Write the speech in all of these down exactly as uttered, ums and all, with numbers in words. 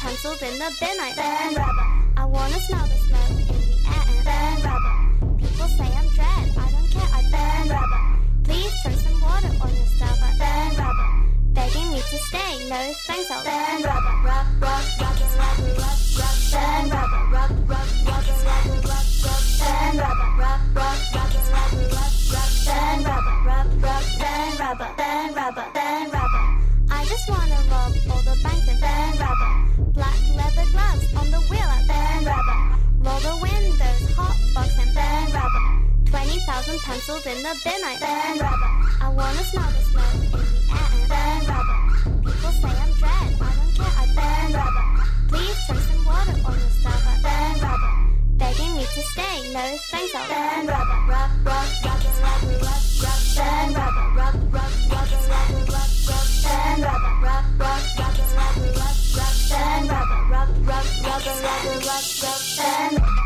pencils in the bin. I burn rubber. I wanna smell the smoke in the air and burn rubber. People say I'm dread, I don't care, I burn rubber. Please throw some water on yourself, I burn rubber. Begging me to stay, no thanks, I'll burn rubber. Rub, rub, rub, rub, rub, rub, burn rubber. Rub, rub, rub, rub, rub, rub, burn rubber. Rub, rub, rub, rub, rub, rub, burn rubber. Rub, rub, burn rubber, burn rubber, burn rubber. I just wanna rob all the banks and burn rubber. Black leather gloves on the wheel, I burn rubber. Roll the windows, hot box and burn rubber. Twenty thousand pencils in the bin, I burn rubber. I wanna smell the smoke in the air and burn rubber. People say I'm dread, I don't care, I burn rubber. Please throw some water on yourself, I burn rubber. Begging me to stay, no thanks, I'll burn rubber. Rub, rub, rub, rub, rub, rub, burn rubber. Rub, rub, rub, rub, rub, rub, burn rubber. Rub, rub, rub, rub, rub, rub, burn rubber. Rub, rub, rub, rub, rub, rub, burn rubber.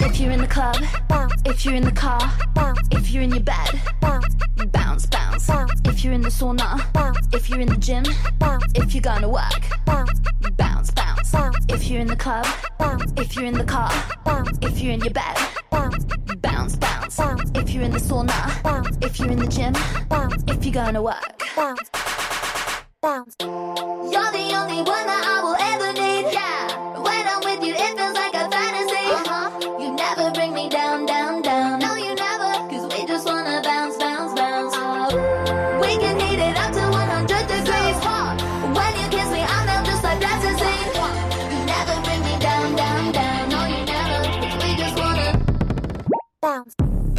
If you're in the club, if you're in the car, if you're in your bed, bounce, bounce. If you're in the sauna, if you're in the gym, if you're gonna work, bounce, bounce. If you're in the club, if you're in the car, if you're in your bed, bounce, bounce. If you're in the sauna, if you're in the gym, if you're gonna work, bounce, bounce. You're the only one that I will ever need. Yeah. When I'm with you, it feels like a fantasy. Uh-huh. You never bring me down, down, down. No, you never. Cause we just wanna bounce, bounce, bounce. Uh, we can heat it up to one hundred degrees. Uh, when you kiss me, I melt just like ecstasy. Uh, you never bring me down, down, down. No, you never. Cause we just wanna bounce.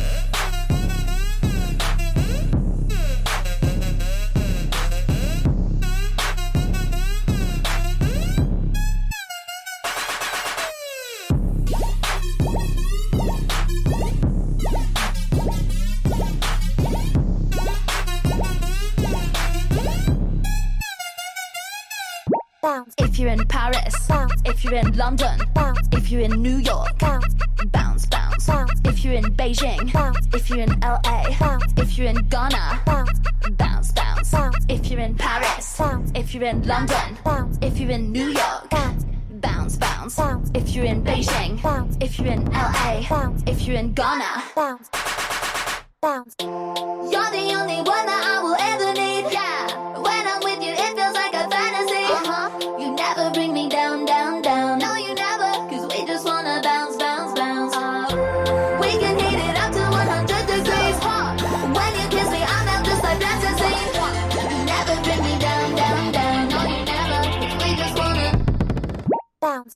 If you're in Paris, bounce. If you're in London, bounce. If you're in New York, bounce, bounce, bounce. Bounce. If you're in Beijing, bounce. If you're in L A, bounce. If you're in Ghana, bounce, bounce, bounce. Bounce. If you're in Paris, bounce. If you're in London, bounce. If you're in New York, bounce, bounce, bounce. Bounce. If you're in Beijing, bounce. If you're in L A, bounce. If you're in Ghana, bounce, bounce. You're the only one that I will ever need. Yeah. When I'm with you, it feels like a fantasy. Uh-huh. You never bring me down, down, down. No, you never. Cause we just wanna bounce, bounce, bounce. Uh, we can heat it up to one hundred degrees. Uh, when you kiss me, I melt just like ecstasy. Uh, you never bring me down, down, down. No, you never. Cause we just wanna bounce.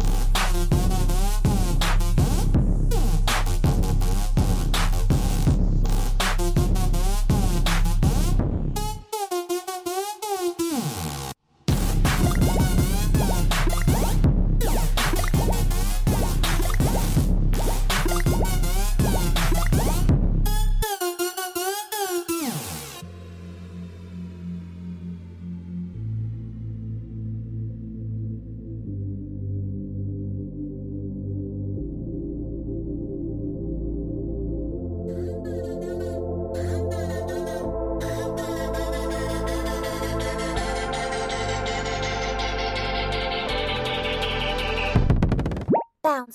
Bounce.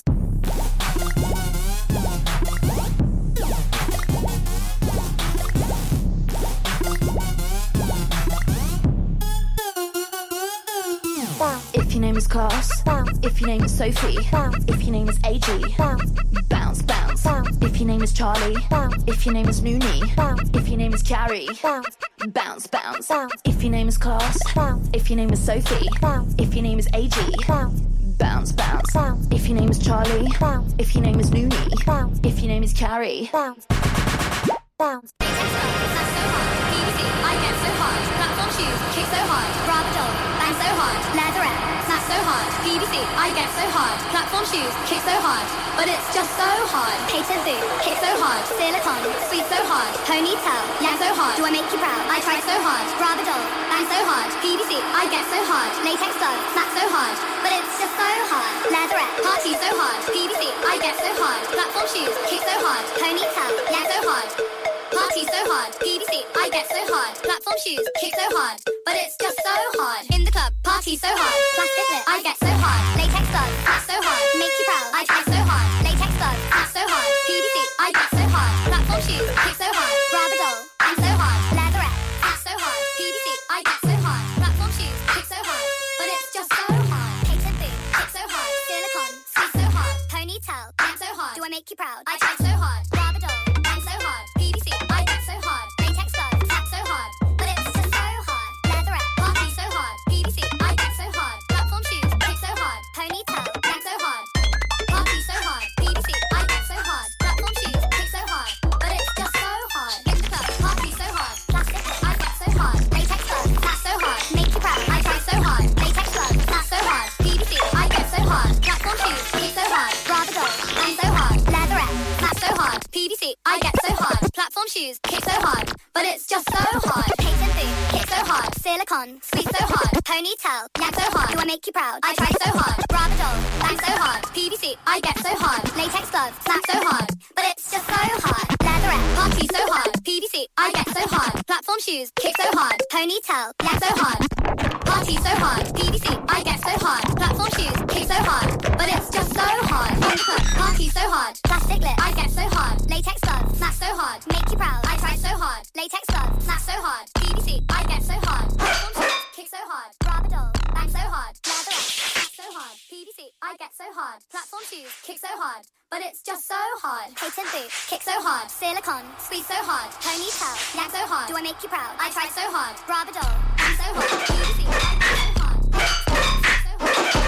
If your name is Klaus, bounce. If your name is Sophie, bounce. If your name is A G, bounce, bounce, bounce. Bounce. If your name is Charlie, bounce. If your name is Noonie, bounce. If your name is Carrie, bounce, bounce, bounce. Bounce. If your name is Klaus, bounce. If your name is Sophie, bounce. If your name is A G, bounce, bounce, bounce. Bounce. If your name is Charlie, bounce. If your name is Noonie, bounce. If your name is Carrie, bounce, bounce. I get so hard, platform shoes, kick so hard, rubber doll, bang so hard, leatherette, snap so hard, P V C, I get so hard, platform shoes, kick so hard, but it's just so hard, patent boot, kick so hard, silicone, sweet so hard, ponytail, yeah so hard, do I make you proud, I try so hard, rubber doll, bang so hard, P V C, I get so hard, latex gloves, snap so hard, but it's just so hard, leatherette, party so hard, P V C, I get so hard, platform shoes, kick so hard, ponytail, yeah so hard, party so hard, P V C, I get so hard, platform shoes, kick so hard, but it's just so hard. In the club, party so hard, plastic lip, I get so hard, latex gloves, snap so hard, make you proud, I try so hard, latex gloves, snap so hard, P V C, I get so hard, platform shoes, kick so hard, rubber doll, I'm so hard, leatherette, snap so hard, P V C, I get so hard, platform shoes, kick so hard, but it's just so hard. Patent boot, kick so hard, silicone, squeeze so hard, ponytail, I'm so hard, do I make you proud, I try so hard, rubber doll, I'm so hard, P V C, I get so hard, latex gloves, snap so hard, but it's just so hard, leatherette, party so hard, P V C, I get so hard, platform shoes, kick so hard, ponytail, I'm so hard, party so hard, P V C, I get so hard, platform shoes, kick so hard, but it's just so hard. In the club, party so hard, plastic lip, I get so hard, latex gloves, snap so hard, make you proud, I try so hard, latex gloves, snap so hard, P V C, I get so hard, platform shoes, kick so hard, rubber doll, I'm so hard, leatherette, snap so hard, P V C, I get so hard, platform shoes, kick so hard, but it's just so hard. Patent boot, kick so hard, silicone, squeeze so hard, ponytail, yeah so hard, do I make you proud, I try so hard, rubber doll, bang so hard, P V C, I get so hard, latex gloves, gloves, slap so hard, but it's just so hard. Leatherette, party so hard. P V C, I get so hard. Platform shoes, kick so hard. Ponytail, yeah so hard. Party so hard. P V C, I get so hard. Platform shoes, kick so hard, but it's just so hard. Undercut, party so hard. Plastic lip, I get so hard. Latex gloves, smash so hard. Make you proud, I try so hard. Latex gloves, smash so hard. P V C, I get so hard. Platform shoes, kick so hard. Rubber doll, bang so hard. Leatherette, smash so hard. P V C, I get so hard. Platform shoes, kick so hard, but it's just so hard. Patent boot, kick so hard. Silicone, squeeze so hard. Ponytail, yank so hard. Do I make you proud? I try so hard. Rubber doll, bang so hard. P V C, I get so hard. So hard.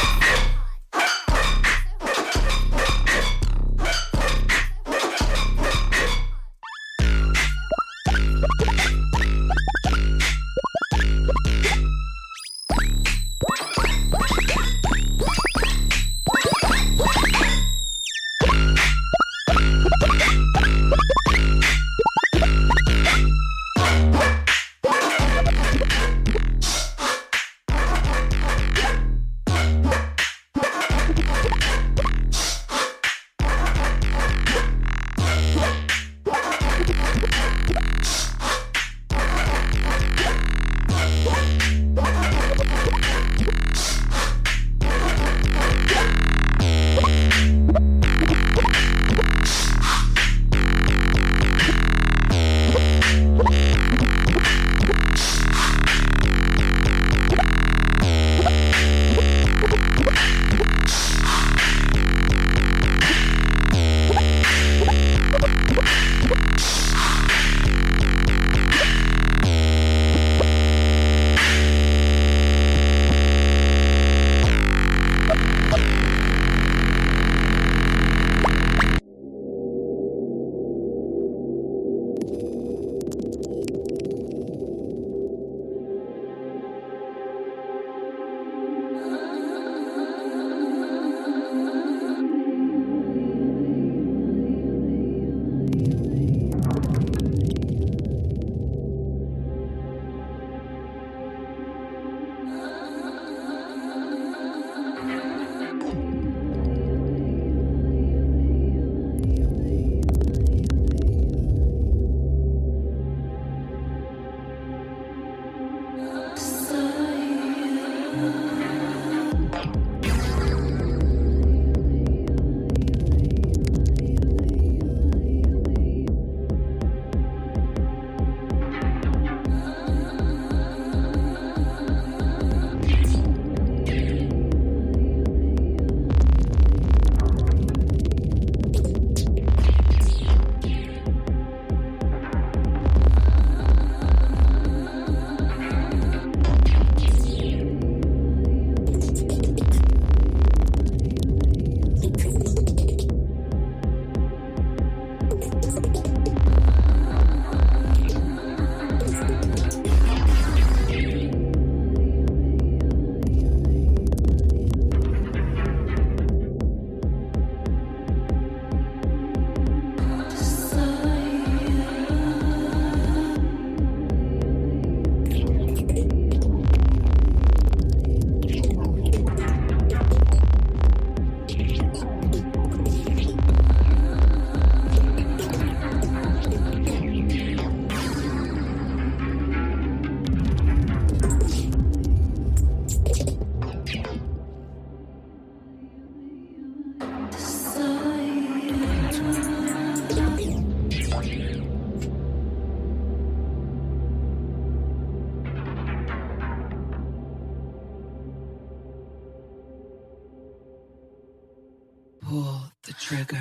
pull the trigger.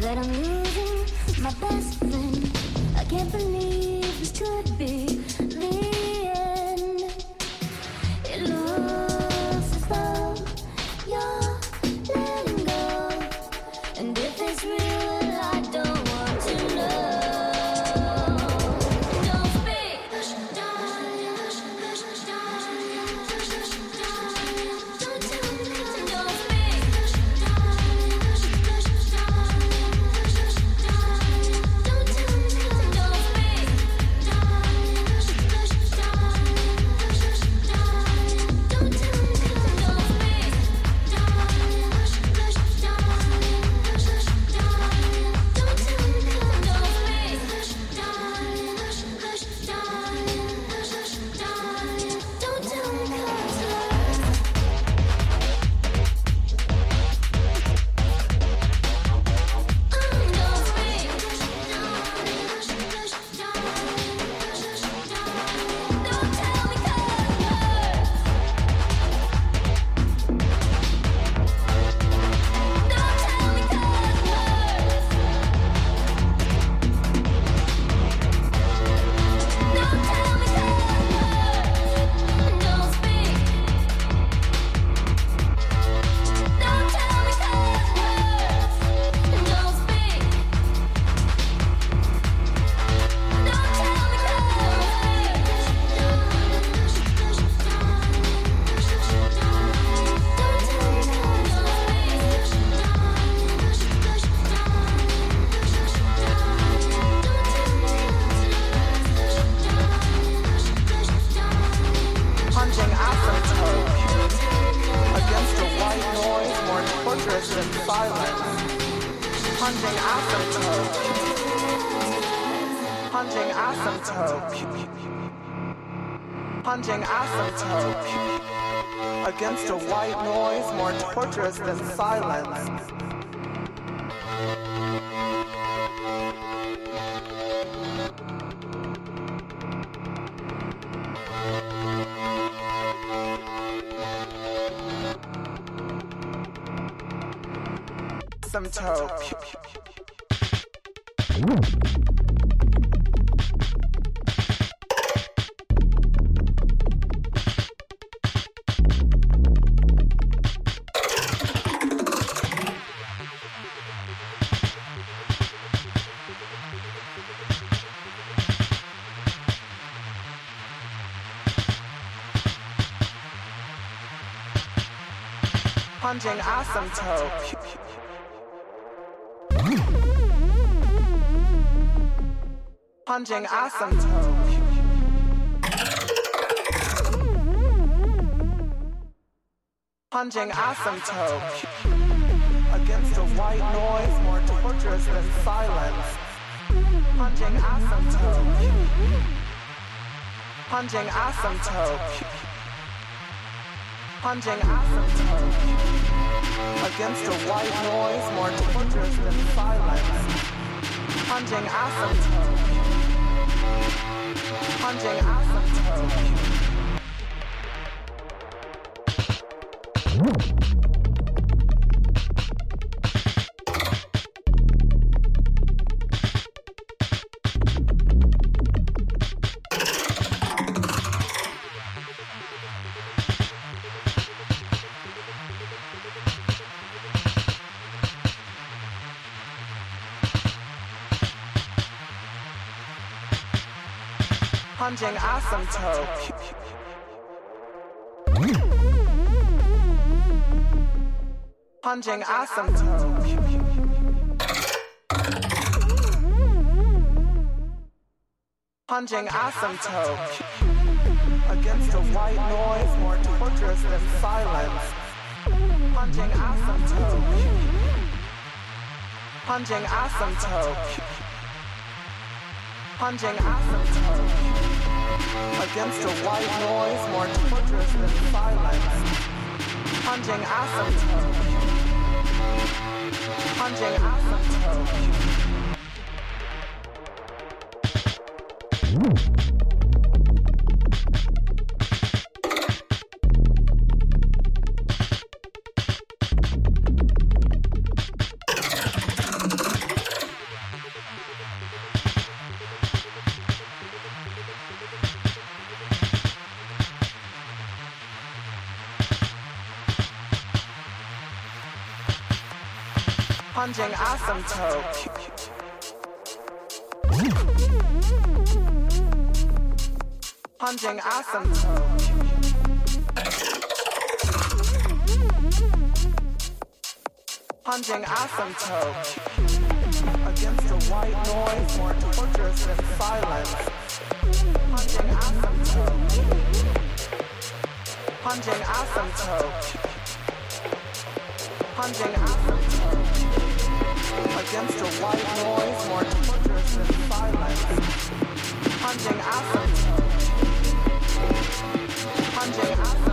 that I'm losing my best friend. I can't believe this could be the end. It looks as though you're letting go, and if it's real, well, I don't want to know. Don't speak, darling. Darling, darling. Don't tell me, don't speak, darling. Darling, don't tell me, don't speak, darling. Darling, don't tell me, don't speak, darling. Punching asymptote. Punching asymptote. Against a white noise more torturous than silence. Asymptote. Punching asymptote. Punching asymptote. Punching asymptote. Against a white noise more torturous than silence. Punching asymptote. Punching asymptote. Punching asymptote. Against a white noise more torturous than silence. Punching asymptote. Punching asymptote. Punching asymptote. Punching asymptote. Punching asymptote. Against a white noise more torturous than silence. Punching asymptote. Punching asymptote. Punching asymptote. Against a white noise more torturous than silence. Punching asymptote. Punching asymptote. Punching asymptote. Punching asymptote. Punching asymptote. Against a white noise more torturous than silence. Punching asymptote. Punching asymptote. Punching asymptote. Against a white noise more torturous than silence. Punching asymptote. Punching asymptote.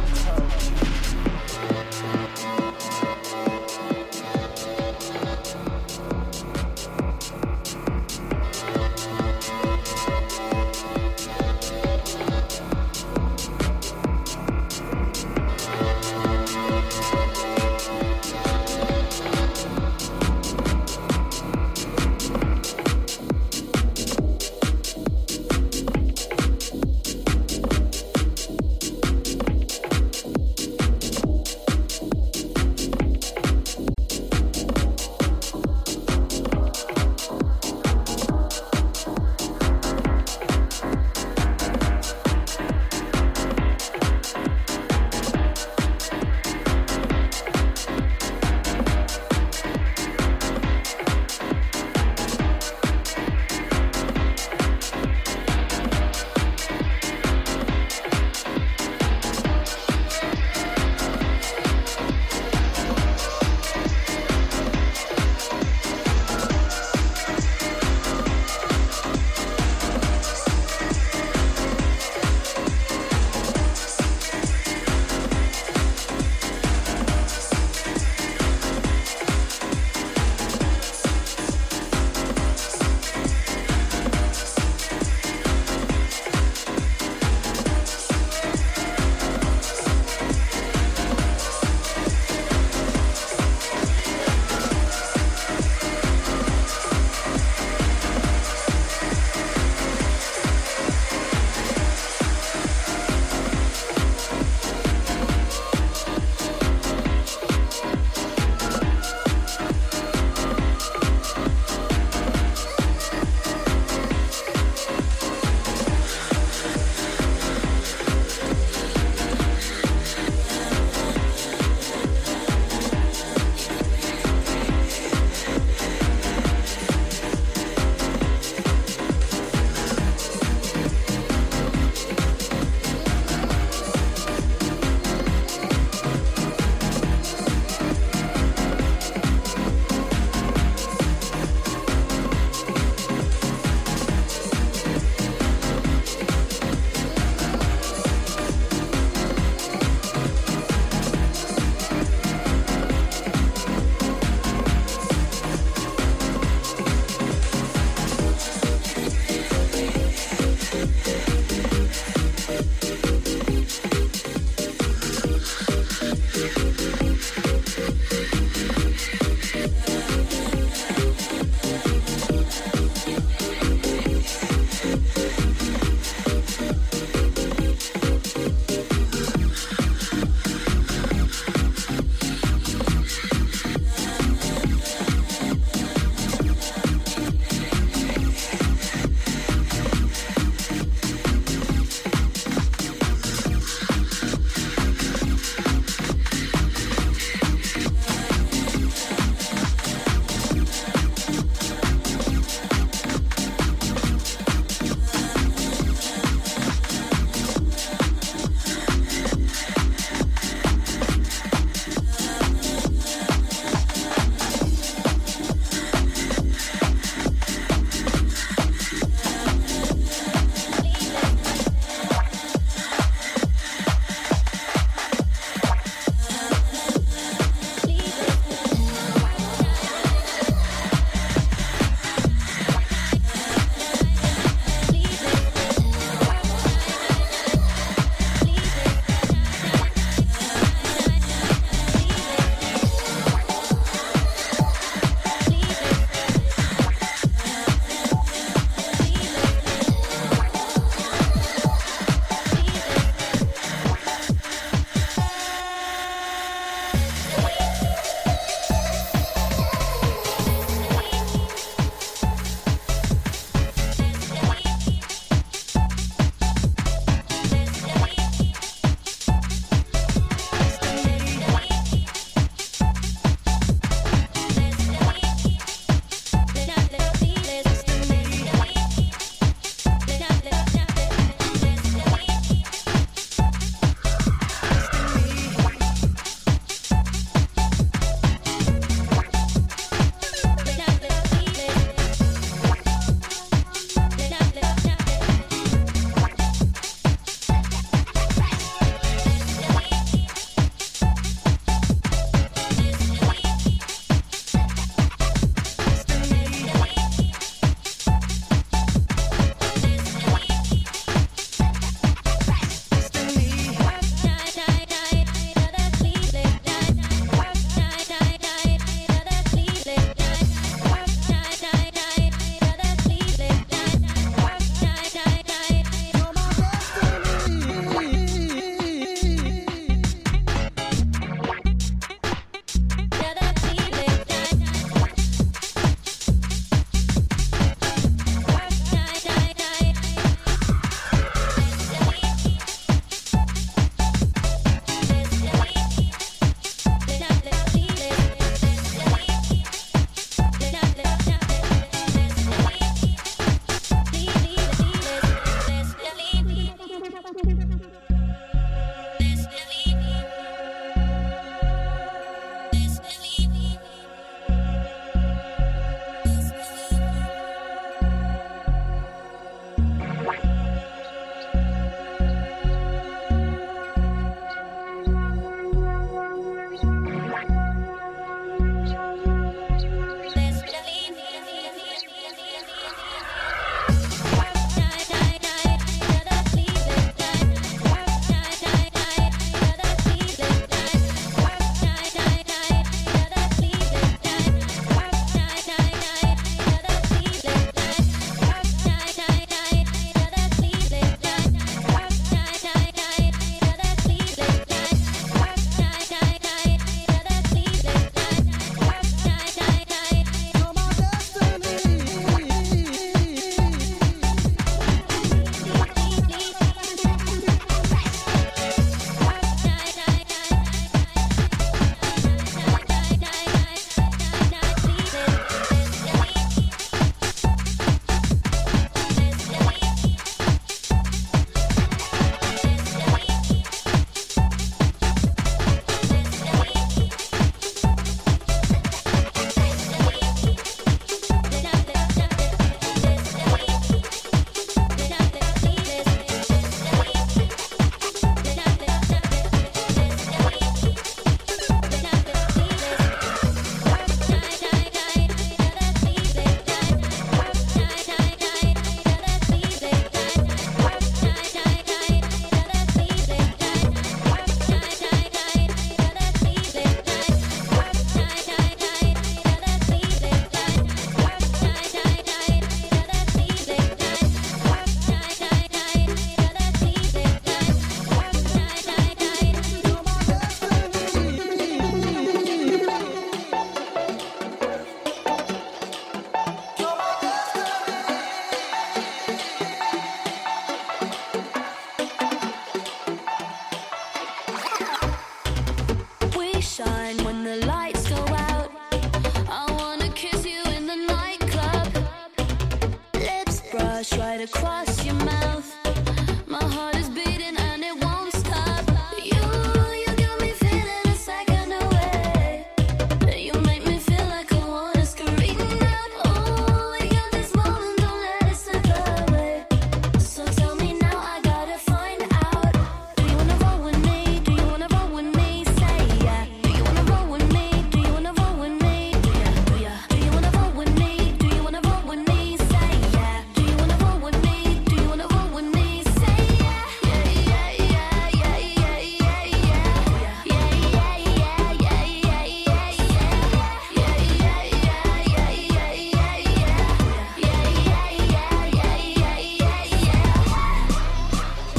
blush right across your mouth. My heart is beating and it won't stop. You, you got me feeling a second away. You make me feel like I wanna scream out. Oh, we got this moment, don't let it slip away. So tell me now, I gotta find out. Do you wanna roll with me? Do you wanna roll with me? Say yeah. Do you wanna roll with me? Do you wanna roll with me? Do ya? Do ya? Do you wanna roll with me? Do you wanna roll with me? Say yeah. Do you wanna roll with me? Do you wanna roll with me? Say yeah. Yeah, yeah, yeah, yeah, yeah, yeah, yeah. Yeah, yeah, yeah, yeah, yeah, yeah, yeah. Yeah, yeah, yeah, yeah, yeah, yeah, yeah. Yeah, yeah, yeah, yeah, yeah, yeah, yeah.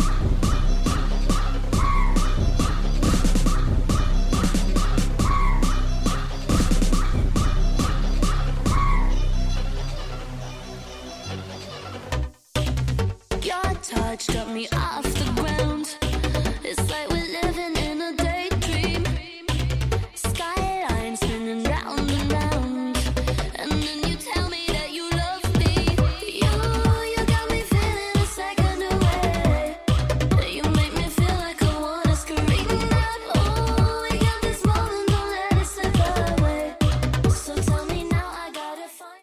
Your touch got me off the ground. It's like we're living in a daydream. Skyline spinning round and round. And then you tell me that you love me. You, you got me feeling a second away. You make me feel like I wanna scream out. Oh, we got this moment, don't let it slip away. So tell me now, I gotta find.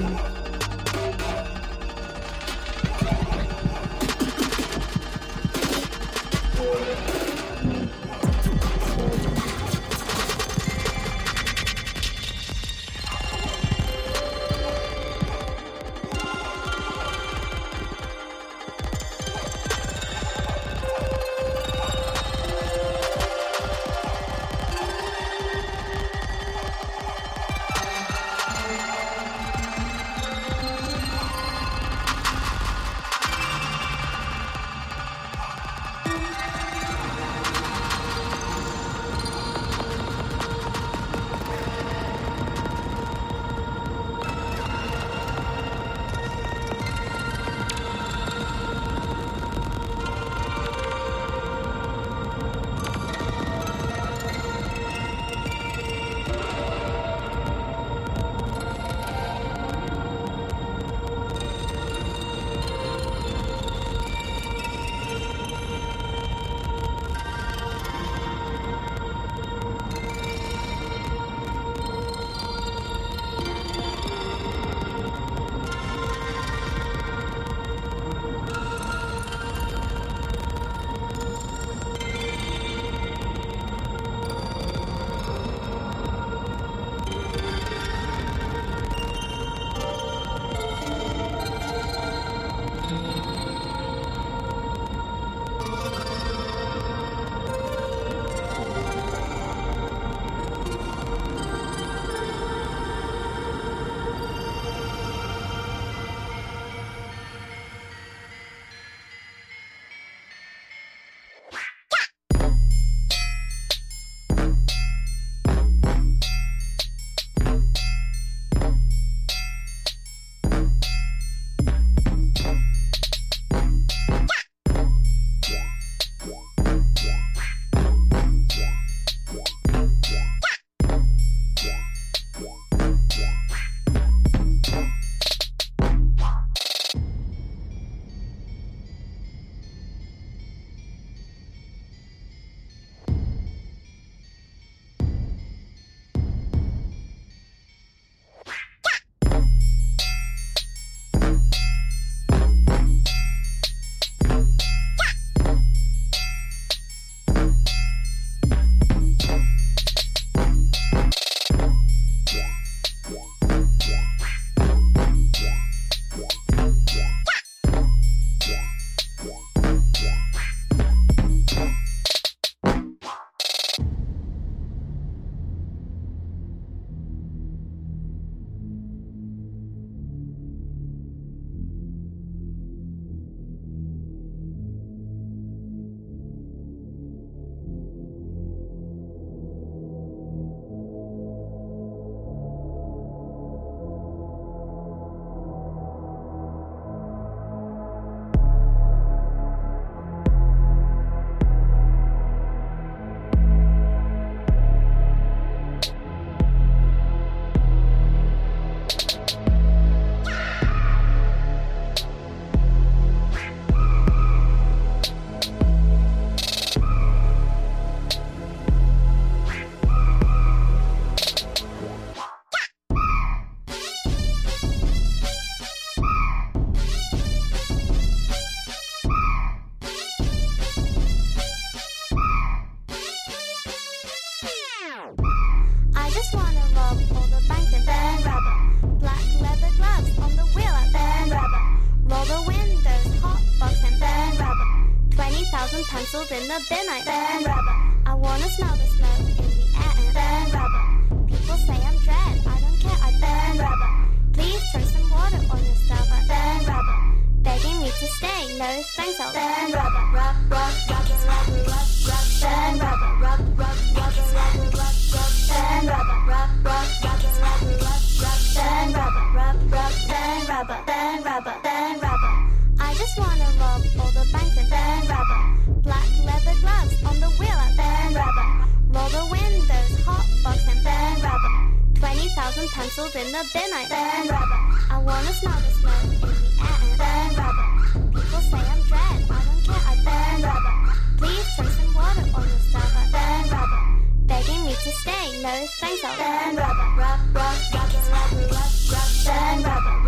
pencils in the bin. I burn rubber. I wanna smell the smoke in the air and burn rubber. People say I'm dread. I don't care. I burn rubber. Please throw some water on yourself. I burn rubber. Begging me to stay. No thanks. I'll burn rubber. Rub, rub, rub, rub, rub, rub. Burn rubber. Rub, rub, rub, rub, rub, rub. Burn rubber. Rub, rub, rub, rub, rub, rub. Burn rubber. Rub, rub, burn rubber. Burn rubber. Burn rubber. I just wanna rob all the banks and burn rubber. Black leather gloves on the wheel at burn rubber. Roll the windows, hot box and burn rubber. Twenty thousand pencils in the bin. I burn rubber. I wanna smell the smoke in the air and burn rubber. People say I'm dread. I don't care. I burn rubber. Please throw some water on yourself. I burn rubber. Begging me to stay. No thanks. I'll burn rubber. Rub, rub, rub, rub, rub, rub. Burn rubber.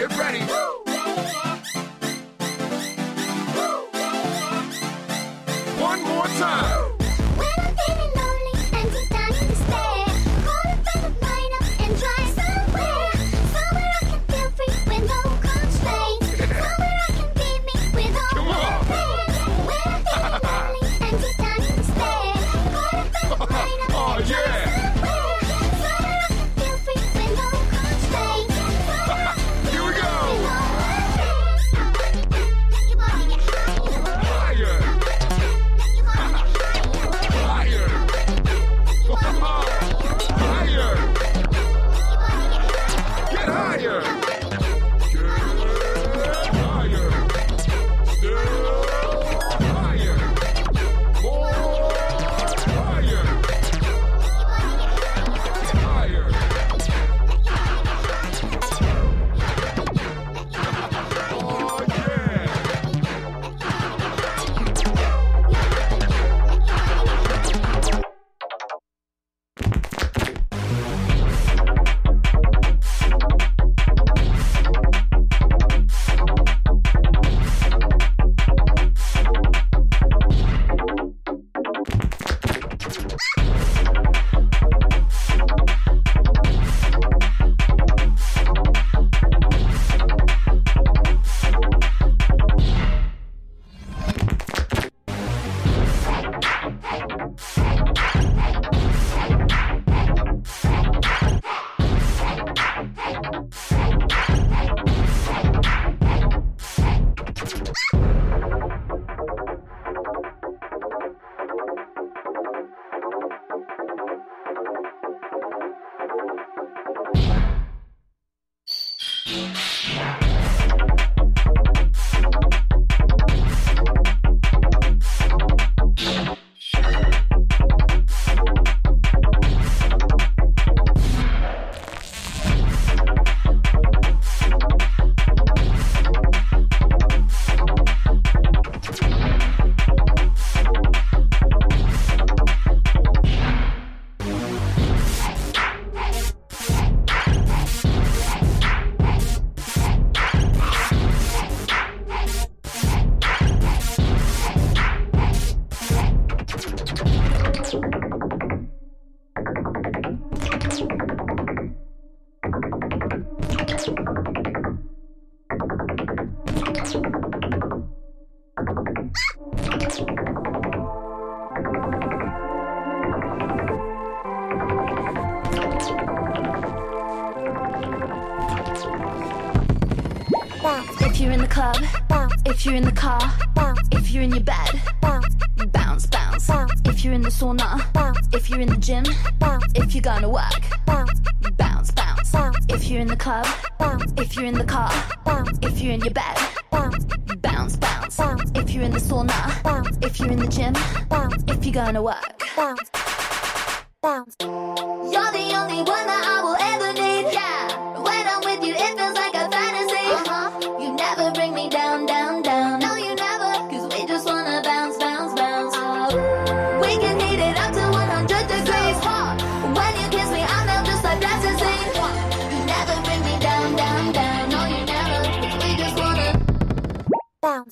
Get ready. One more time. When I'm feeling lonely and deep down in despair, call a friend of mine up and try somewhere. Somewhere I can feel free with no constraints. Somewhere I can be me with all Come my on. friends. When I'm feeling lonely and deep down in despair, call a friend of mine up Oh, and try yeah. somewhere. Somewhere I can feel free with no constraints. Somewhere I can Here we go. be with all my friends. Let your body get high, you know. Higher. Let your body get high, you know. Higher. Let your body Higher. get high, you know. Get higher. Get higher. Still higher. More higher. Higher. Oh, yeah. If you're in the club, if you're in the car, if you're in your bed, bounce, bounce. If you're in the sauna, if you're in the gym, if you're gonna work, bounce, bounce. If you're in the club, if you're in the car, if you're in your bed, bounce, bounce. If you're in the sauna, if you're in the gym, if you're gonna work, Bounce, bounce. you're the only one that I will ever need. Yeah, when I'm with you, it feels like a fantasy. Uh-huh. You never bring me down, down, down. No, you never, cause we just wanna bounce, bounce, bounce. Uh, we can heat it up to one hundred degrees. Hot. When you kiss me, I melt just like plasticine. You never bring me down, down, down. No, you never, cause we just wanna Bounce.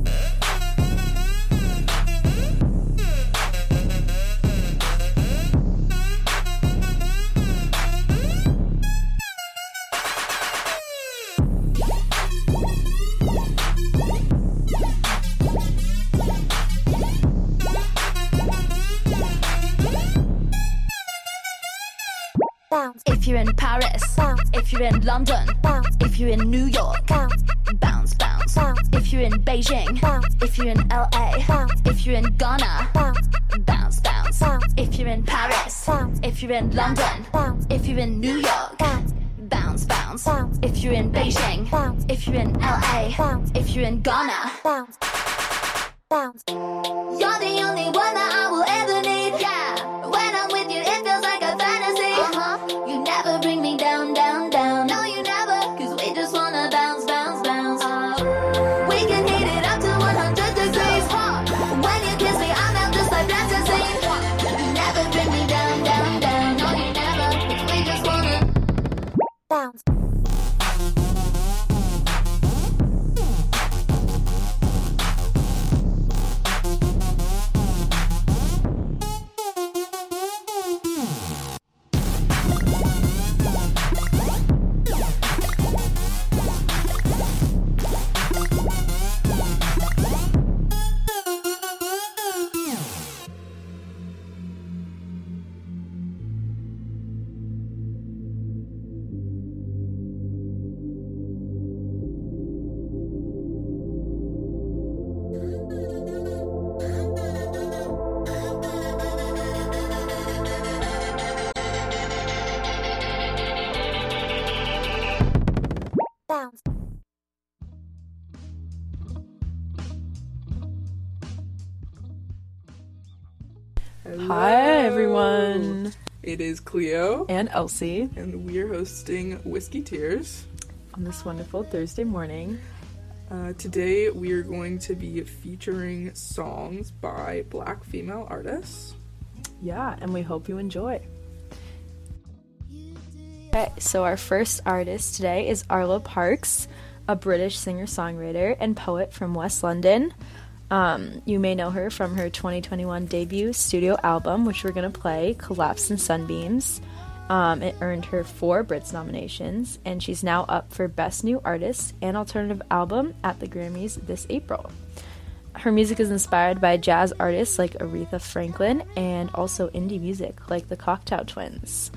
Bounce, If you're in Paris, Bounce. if you're in London, bounce, if you're in New York, bounce, bounce, bounce. Bounce. If you're in Beijing, Bounce. if you're in L A, Bounce. if you're in Ghana, bounce, bounce, bounce. Bounce. If you're in Paris, Bounce. if you're in London, Bounce. if you're in New York, bounce, bounce, bounce. Bounce. If you're in Beijing, Bounce. if you're in L A, Bounce. if you're in Ghana, bounce, bounce. you're the only one that I will ever need. Yeah, when I'm with you, it feels like a fantasy. Uh-huh. You never bring me down, down, down. No, you never, cause we just wanna bounce, bounce, bounce. Uh, we can heat it up to one hundred degrees. Hot. When you kiss me, I melt just like plasticine. You never bring me down, down, down. No, you never, cause we just wanna Bounce. Hi, everyone. It is Cleo and Elsie, and we're hosting Whiskey Tears on this wonderful Thursday morning. Uh, today we are going to be featuring songs by Black female artists. Yeah, and we hope you enjoy. Okay, so our first artist today is Arlo Parks, a British singer-songwriter and poet from West London. Um, you may know her from her twenty twenty-one debut studio album, which we're going to play, Collapse in Sunbeams. Um, it earned her four Brits nominations, and she's now up for Best New Artist and Alternative Album at the Grammys this April. Her music is inspired by jazz artists like Aretha Franklin and also indie music like the Cocteau Twins.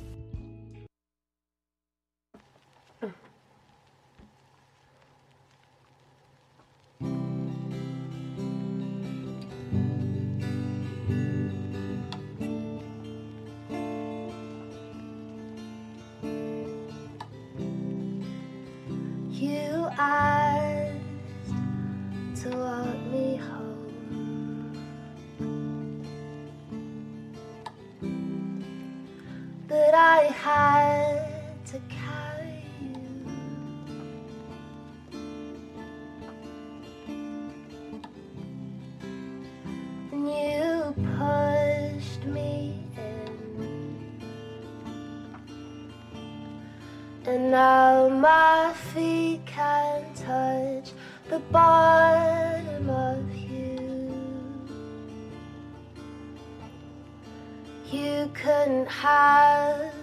You asked to walk me home, but I had to carry you. And you pushed me in, and now my feet can't touch the bottom of you. You couldn't have